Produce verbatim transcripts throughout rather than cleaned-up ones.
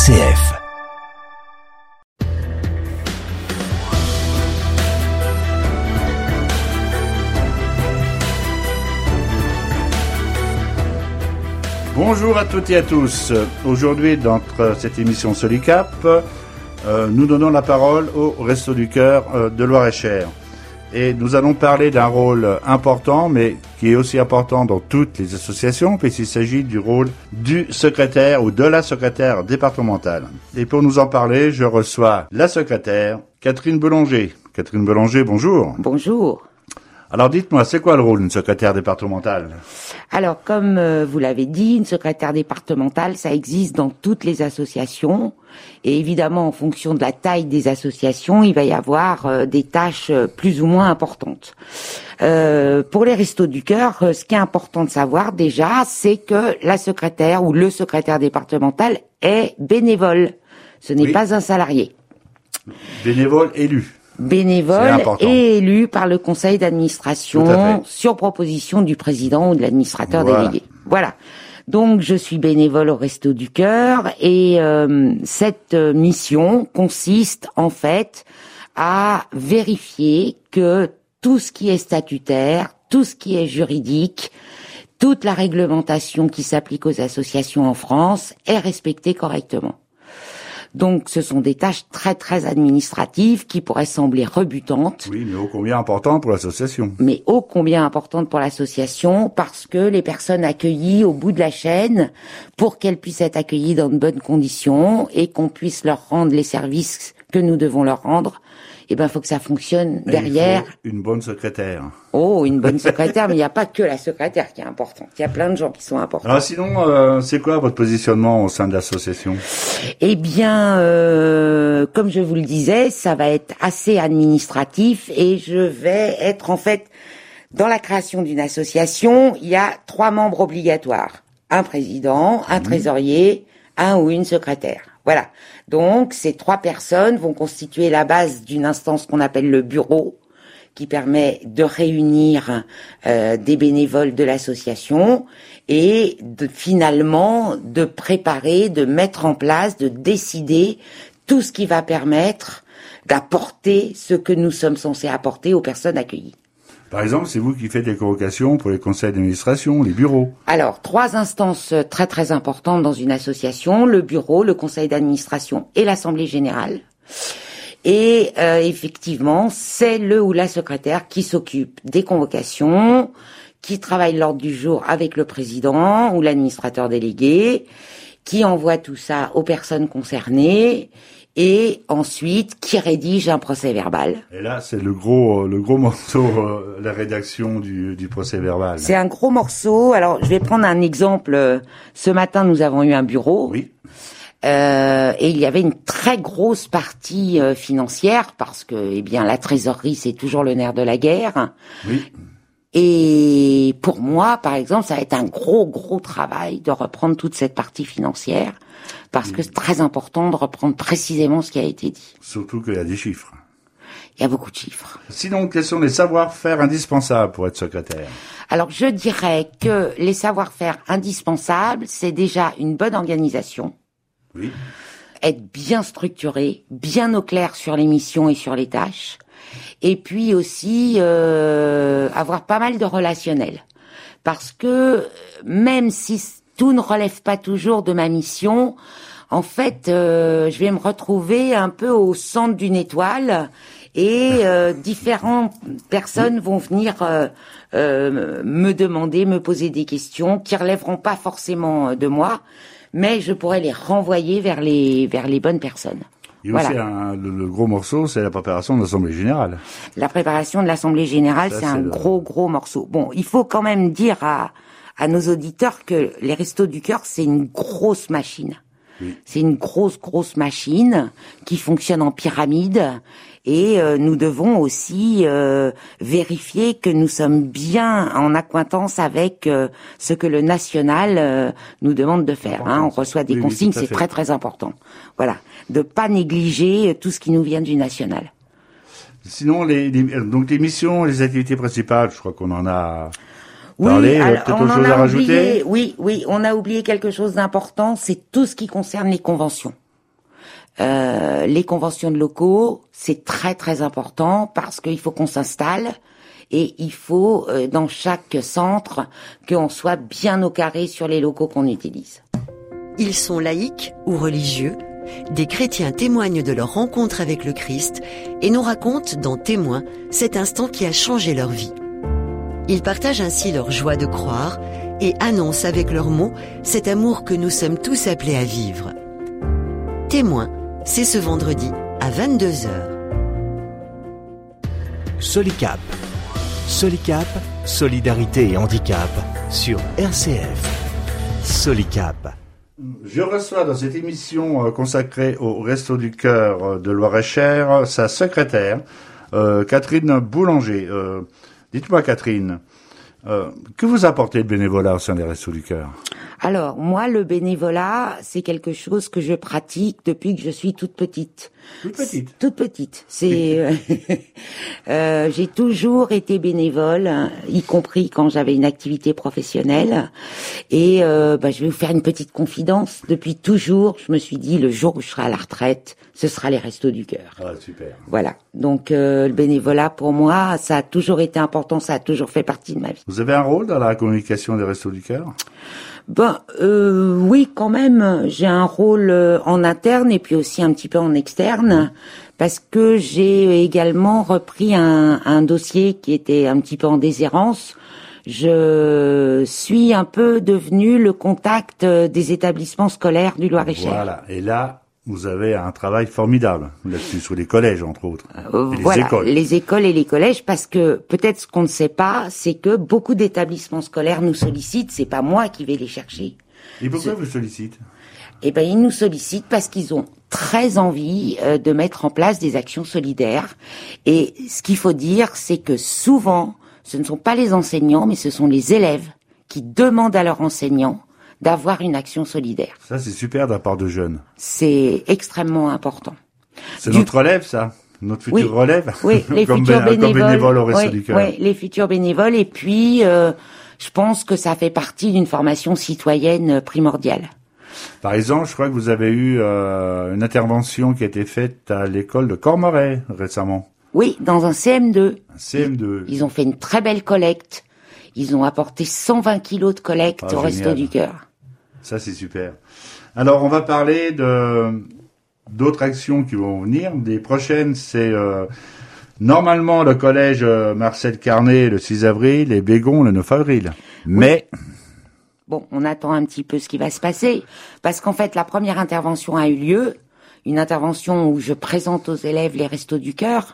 C F. Bonjour à toutes et à tous. Aujourd'hui, dans cette émission Solicap, euh, nous donnons la parole au Restos du Cœur euh, de Loir-et-Cher. Et nous allons parler d'un rôle important, mais qui est aussi important dans toutes les associations, puisqu'il s'agit du rôle du secrétaire ou de la secrétaire départementale. Et pour nous en parler, je reçois la secrétaire, Catherine Bellanger. Catherine Bellanger, bonjour. Bonjour. Alors dites-moi, c'est quoi le rôle d'une secrétaire départementale ? Alors, comme euh, vous l'avez dit, une secrétaire départementale, ça existe dans toutes les associations. Et évidemment, en fonction de la taille des associations, il va y avoir euh, des tâches euh, plus ou moins importantes. Euh, pour les Restos du Cœur, euh, ce qui est important de savoir déjà, c'est que la secrétaire ou le secrétaire départemental est bénévole. Ce n'est oui. pas un salarié. Bénévole élu. Bénévole et élu par le conseil d'administration sur proposition du président ou de l'administrateur voilà. délégué. Voilà. Donc je suis bénévole au Restos du Cœur et euh, cette mission consiste en fait à vérifier que tout ce qui est statutaire, tout ce qui est juridique, toute la réglementation qui s'applique aux associations en France est respectée correctement. Donc, ce sont des tâches très, très administratives qui pourraient sembler rebutantes. Oui, mais ô combien importantes pour l'association. Mais ô combien importantes pour l'association, parce que les personnes accueillies au bout de la chaîne, pour qu'elles puissent être accueillies dans de bonnes conditions et qu'on puisse leur rendre les services que nous devons leur rendre, eh ben, faut que ça fonctionne et derrière. Il faut une bonne secrétaire. Oh, une bonne secrétaire, mais il n'y a pas que la secrétaire qui est importante. Il y a plein de gens qui sont importants. Alors sinon, euh, c'est quoi votre positionnement au sein de l'association ? Eh bien, euh, comme je vous le disais, ça va être assez administratif et je vais être en fait, dans la création d'une association, il y a trois membres obligatoires. Un président, un mmh. trésorier, un ou une secrétaire. Voilà. Donc, ces trois personnes vont constituer la base d'une instance qu'on appelle le bureau, qui permet de réunir euh, des bénévoles de l'association et de, finalement de préparer, de mettre en place, de décider tout ce qui va permettre d'apporter ce que nous sommes censés apporter aux personnes accueillies. Par exemple, c'est vous qui faites les convocations pour les conseils d'administration, les bureaux. Alors, trois instances très très importantes dans une association, le bureau, le conseil d'administration et l'assemblée générale. Et euh, effectivement, c'est le ou la secrétaire qui s'occupe des convocations, qui travaille l'ordre du jour avec le président ou l'administrateur délégué, qui envoie tout ça aux personnes concernées et ensuite qui rédige un procès-verbal. Et là, c'est le gros le gros morceau, euh, la rédaction du, du procès-verbal. C'est un gros morceau. Alors, je vais prendre un exemple. Ce matin, nous avons eu un bureau. Oui. Euh, et il y avait une très grosse partie euh, financière parce que, eh bien, la trésorerie, c'est toujours le nerf de la guerre. Oui. Et pour moi, par exemple, ça va être un gros, gros travail de reprendre toute cette partie financière parce oui. que c'est très important de reprendre précisément ce qui a été dit. Surtout qu'il y a des chiffres. Il y a beaucoup de chiffres. Sinon, quels sont les savoir-faire indispensables pour être secrétaire ? Alors, je dirais que les savoir-faire indispensables, c'est déjà une bonne organisation. Oui. Être bien structuré, bien au clair sur les missions et sur les tâches, et puis aussi euh, avoir pas mal de relationnel, parce que même si tout ne relève pas toujours de ma mission, en fait, euh, je vais me retrouver un peu au centre d'une étoile et euh, différentes personnes vont venir euh, euh, me demander, me poser des questions qui relèveront pas forcément de moi, mais je pourrais les renvoyer vers les vers les bonnes personnes. Et voilà. aussi, un, le, le gros morceau, c'est la préparation de l'Assemblée générale. La préparation de l'Assemblée générale, ça, c'est un le... gros, gros morceau. Bon, il faut quand même dire à, à nos auditeurs que les Restos du Cœur, c'est une grosse machine. Oui. C'est une grosse, grosse machine qui fonctionne en pyramide. Et euh, nous devons aussi euh, vérifier que nous sommes bien en accointance avec euh, ce que le national euh, nous demande de faire. Hein. On reçoit des oui, consignes, oui, c'est fait. très très important. Voilà, de pas négliger tout ce qui nous vient du national. Sinon, les, les donc les missions, les activités principales, je crois qu'on en a parlé. Oui, alors, peut-être on autre en chose a à oublié. rajouter. Oui, oui, on a oublié quelque chose d'important, c'est tout ce qui concerne les conventions. Euh, les conventions de locaux, c'est très très important parce qu'il faut qu'on s'installe et il faut euh, dans chaque centre qu'on soit bien au carré sur les locaux qu'on utilise. Ils sont laïcs ou religieux. Des chrétiens témoignent de leur rencontre avec le Christ et nous racontent dans Témoins cet instant qui a changé leur vie. Ils partagent ainsi leur joie de croire et annoncent avec leurs mots cet amour que nous sommes tous appelés à vivre. Témoins, c'est ce vendredi à vingt-deux heures. Solicap. Solicap, solidarité et handicap sur R C F. Solicap. Je reçois dans cette émission consacrée au Resto du Cœur de Loir-et-Cher sa secrétaire, euh, Catherine Boulanger. Euh, dites-moi Catherine, euh, que vous apportez le bénévolat au sein des Restos du Cœur ? Alors, moi, le bénévolat, c'est quelque chose que je pratique depuis que je suis toute petite. Toute petite. Toute petite. C'est, euh, euh, j'ai toujours été bénévole, y compris quand j'avais une activité professionnelle. Et euh, bah, je vais vous faire une petite confidence. Depuis toujours, je me suis dit, le jour où je serai à la retraite, ce sera les Restos du Cœur. Ah, super. Voilà. Donc, euh, le bénévolat, pour moi, ça a toujours été important, ça a toujours fait partie de ma vie. Vous avez un rôle dans la communication des Restos du Cœur ? Ben euh, oui, quand même, j'ai un rôle en interne et puis aussi un petit peu en externe, parce que j'ai également repris un, un dossier qui était un petit peu en déshérence. Je suis un peu devenue le contact des établissements scolaires du Loir-et-Cher. Voilà, et là, vous avez un travail formidable là-dessus, sur les collèges, entre autres. Euh, et les voilà, écoles. les écoles et les collèges, parce que peut-être ce qu'on ne sait pas, c'est que beaucoup d'établissements scolaires nous sollicitent, c'est pas moi qui vais les chercher. Et pourquoi Je... vous sollicitent ? Eh ben, ils nous sollicitent parce qu'ils ont très envie euh, de mettre en place des actions solidaires. Et ce qu'il faut dire, c'est que souvent, ce ne sont pas les enseignants, mais ce sont les élèves qui demandent à leurs enseignants d'avoir une action solidaire. Ça, c'est super de la part de jeunes. C'est extrêmement important. C'est Du... notre relève, ça. Notre future oui, relève. Oui, les comme futurs bé- bénévoles. Comme bénévoles au Resto oui, du Cœur. Oui, les futurs bénévoles. Et puis, euh, je pense que ça fait partie d'une formation citoyenne primordiale. Par exemple, je crois que vous avez eu euh, une intervention qui a été faite à l'école de Cormeray récemment. Oui, dans un C M deux. Un C M deux. Ils, ils ont fait une très belle collecte. Ils ont apporté cent vingt kilos de collecte Ah, au génial. Resto du Cœur. Ça, c'est super. Alors, on va parler de d'autres actions qui vont venir. Des prochaines, c'est euh, normalement le collège euh, Marcel Carnet le six avril et Bégon le neuf avril. Mais... Bon, on attend un petit peu ce qui va se passer. Parce qu'en fait, la première intervention a eu lieu. Une intervention où je présente aux élèves les Restos du Cœur.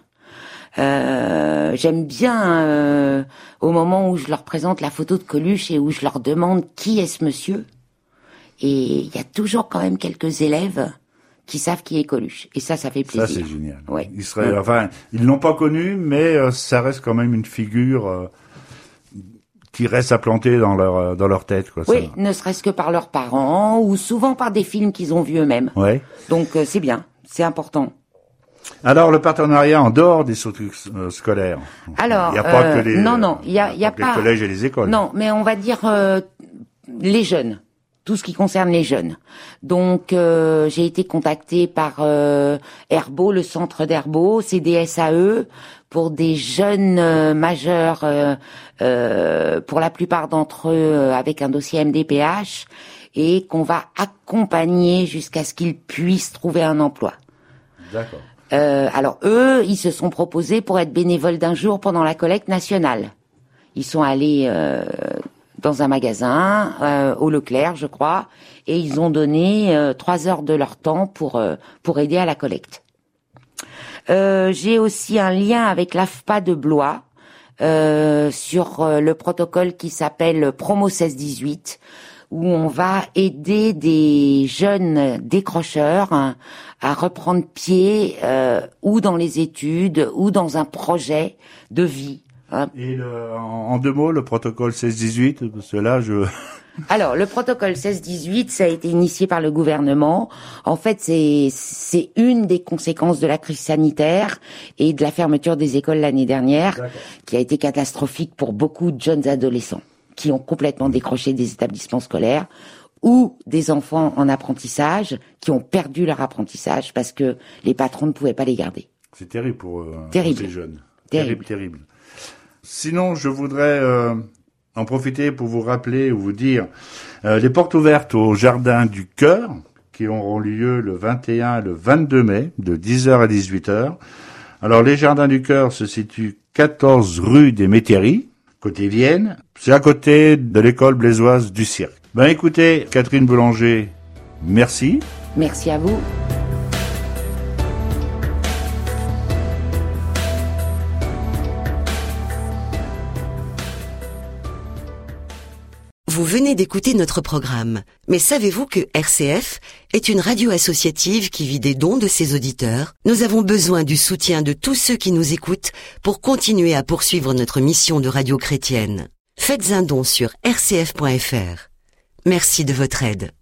Euh, j'aime bien euh, au moment où je leur présente la photo de Coluche et où je leur demande qui est ce monsieur. Et il y a toujours quand même quelques élèves qui savent qui est Coluche. Et ça, ça fait plaisir. Ça, c'est génial. Ouais. Ils seraient, enfin, ils l'ont pas connu, mais euh, ça reste quand même une figure euh, qui reste à planter dans leur dans leur tête, quoi. Oui, ça. ne serait-ce que par leurs parents ou souvent par des films qu'ils ont vus eux-mêmes. Ouais. Donc euh, c'est bien, c'est important. Alors le partenariat en dehors des structures euh, scolaires. Alors, il n'y a pas euh, que les non, non, il y a, il y a que pas les collèges et les écoles. Non, mais on va dire euh, les jeunes. Tout ce qui concerne les jeunes. Donc, euh, j'ai été contactée par euh, Herbo, le centre d'Herbo, C D S A E, pour des jeunes euh, majeurs, euh, euh, pour la plupart d'entre eux euh, avec un dossier M D P H, et qu'on va accompagner jusqu'à ce qu'ils puissent trouver un emploi. D'accord. Euh, alors eux, ils se sont proposés pour être bénévoles d'un jour pendant la collecte nationale. Ils sont allés... Euh, dans un magasin, euh, au Leclerc, je crois, et ils ont donné euh, trois heures de leur temps pour euh, pour aider à la collecte. Euh, j'ai aussi un lien avec l'A F P A de Blois euh, sur euh, le protocole qui s'appelle Promo seize dix-huit, où on va aider des jeunes décrocheurs hein, à reprendre pied euh, ou dans les études ou dans un projet de vie. Et le, en, en deux mots, le protocole seize dix-huit, parce que là, je... Alors, le protocole seize dix-huit, ça a été initié par le gouvernement. En fait, c'est c'est une des conséquences de la crise sanitaire et de la fermeture des écoles l'année dernière, D'accord. qui a été catastrophique pour beaucoup de jeunes adolescents qui ont complètement décroché des établissements scolaires ou des enfants en apprentissage qui ont perdu leur apprentissage parce que les patrons ne pouvaient pas les garder. C'est terrible pour, euh, terrible. pour ces jeunes. Terrible. Terrible, terrible. Sinon, je voudrais euh, en profiter pour vous rappeler ou vous dire euh, les portes ouvertes au Jardin du Cœur qui auront lieu le vingt et un et le vingt-deux mai de dix heures à dix-huit heures. Alors, les Jardins du Cœur se situent quatorze rue des Métairies, côté Vienne. C'est à côté de l'école blésoise du cirque. Ben écoutez, Catherine Boulanger, merci. Merci à vous. Vous venez d'écouter notre programme, mais savez-vous que R C F est une radio associative qui vit des dons de ses auditeurs? Nous avons besoin du soutien de tous ceux qui nous écoutent pour continuer à poursuivre notre mission de radio chrétienne. Faites un don sur r c f point f r. Merci de votre aide.